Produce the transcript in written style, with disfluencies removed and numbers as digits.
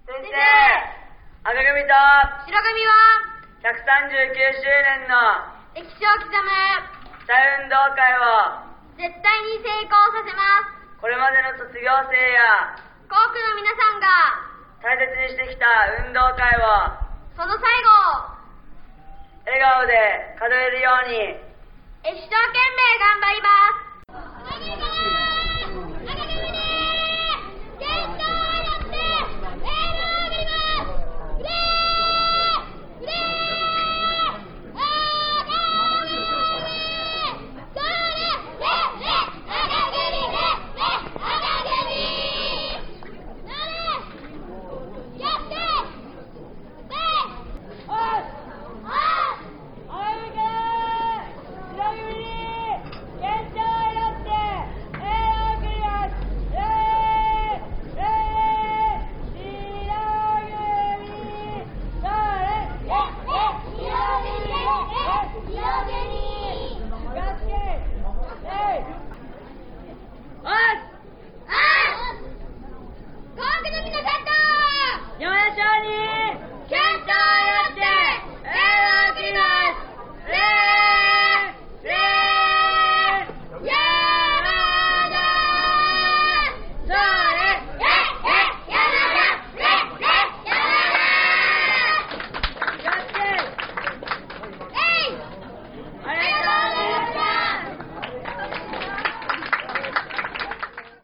先生、赤組と白組は 139周年の歴史を刻む社運動会を絶対に成功させます。 これまでの卒業生や校区の皆さんが大切にしてきた運動会をその最後を笑顔で数えるように一生懸命頑張ります。